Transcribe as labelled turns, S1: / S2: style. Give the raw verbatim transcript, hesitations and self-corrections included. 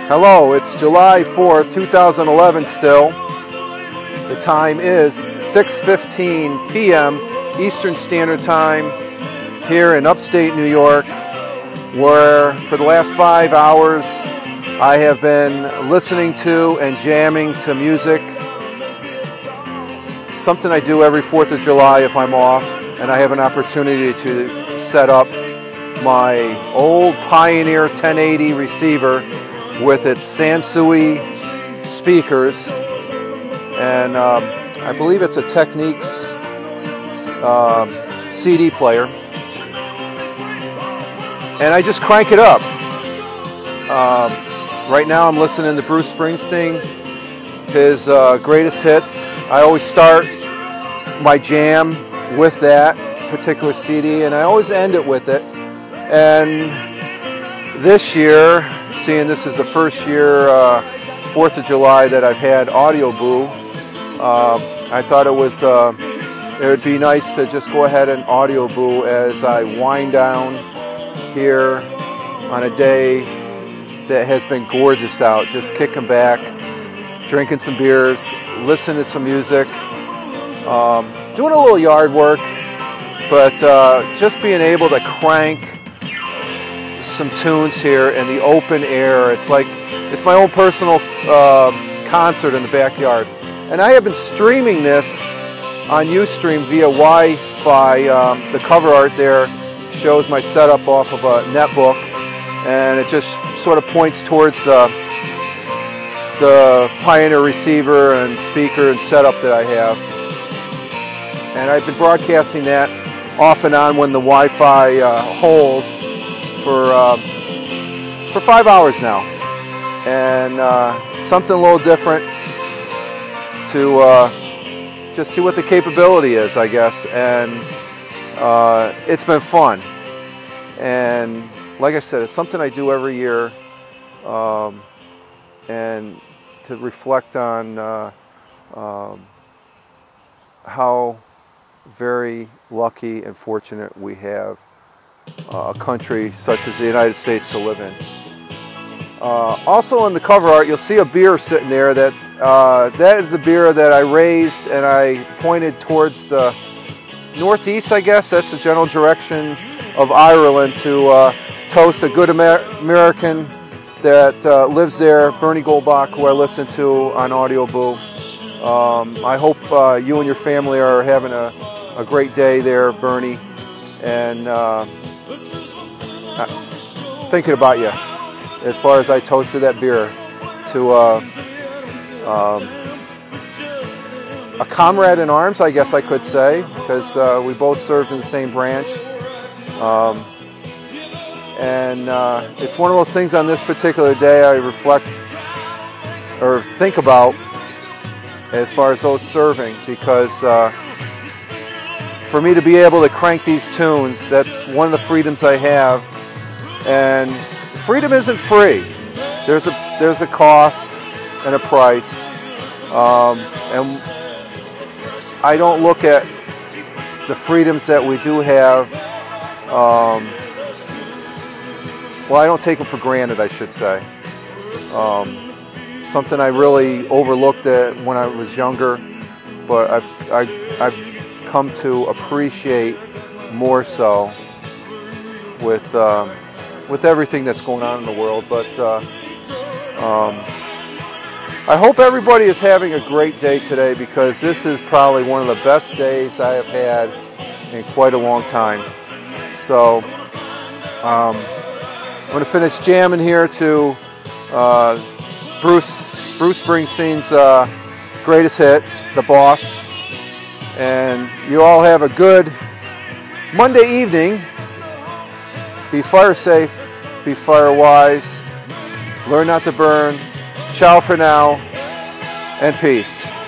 S1: Hello, it's July fourth, two thousand eleven still. The time is six fifteen p m Eastern Standard Time here in upstate New York, where for the last five hours I have been listening to and jamming to music. Something I do every fourth of July if I'm off and I have an opportunity to set up my old Pioneer ten eighty receiver with its Sansui speakers, and um, I believe it's a Technics uh, C D player, and I just crank it up. Um, right now I'm listening to Bruce Springsteen, his uh, greatest hits. I always start my jam with that particular C D, and I always end it with it. And this year, seeing this is the first year, uh, fourth of July, that I've had Audio Boo, uh, I thought it was uh, it would be nice to just go ahead and Audio Boo as I wind down here on a day that has been gorgeous out. Just kicking back, drinking some beers, listening to some music, um, doing a little yard work, but uh, just being able to crank some tunes here in the open air. It's like it's my own personal uh, concert in the backyard, and I have been streaming this on Ustream via Wi-Fi. Um, the cover art there shows my setup off of a netbook, and it just sort of points towards uh, the Pioneer receiver and speaker and setup that I have, and I've been broadcasting that off and on when the Wi-Fi uh, holds for uh, for five hours now, and uh, something a little different to uh, just see what the capability is, I guess. And uh, it's been fun, and like I said, it's something I do every year, um, and to reflect on uh, um, how very lucky and fortunate we have Uh, a country such as the United States to live in. Uh, also on the cover art, you'll see a beer sitting there. That uh, that is the beer that I raised, and I pointed towards the northeast, I guess. That's the general direction of Ireland, to uh, toast a good Amer- American that uh, lives there, Bernie Goldbach, who I listen to on Audio Boo. Um, I hope uh, you and your family are having a, a great day there, Bernie, and uh, thinking about you as far as I toasted that beer to uh, um, a comrade in arms, I guess I could say, because uh, we both served in the same branch. Um, and uh, it's one of those things on this particular day I reflect or think about as far as those serving, because uh, for me to be able to crank these tunes, that's one of the freedoms I have. And freedom isn't free. There's a there's a cost and a price. Um, and I don't look at the freedoms that we do have. Um, well, I don't take them for granted, I should say. Um, something I really overlooked at when I was younger, but I've I, I've come to appreciate more so with. Um, with everything that's going on in the world. But uh, um, I hope everybody is having a great day today, because this is probably one of the best days I have had in quite a long time. So um, I'm going to finish jamming here to uh, Bruce Bruce Springsteen's uh, greatest hits, The Boss. And you all have a good Monday evening. Be fire safe, be fire wise, learn not to burn. Ciao for now, and peace.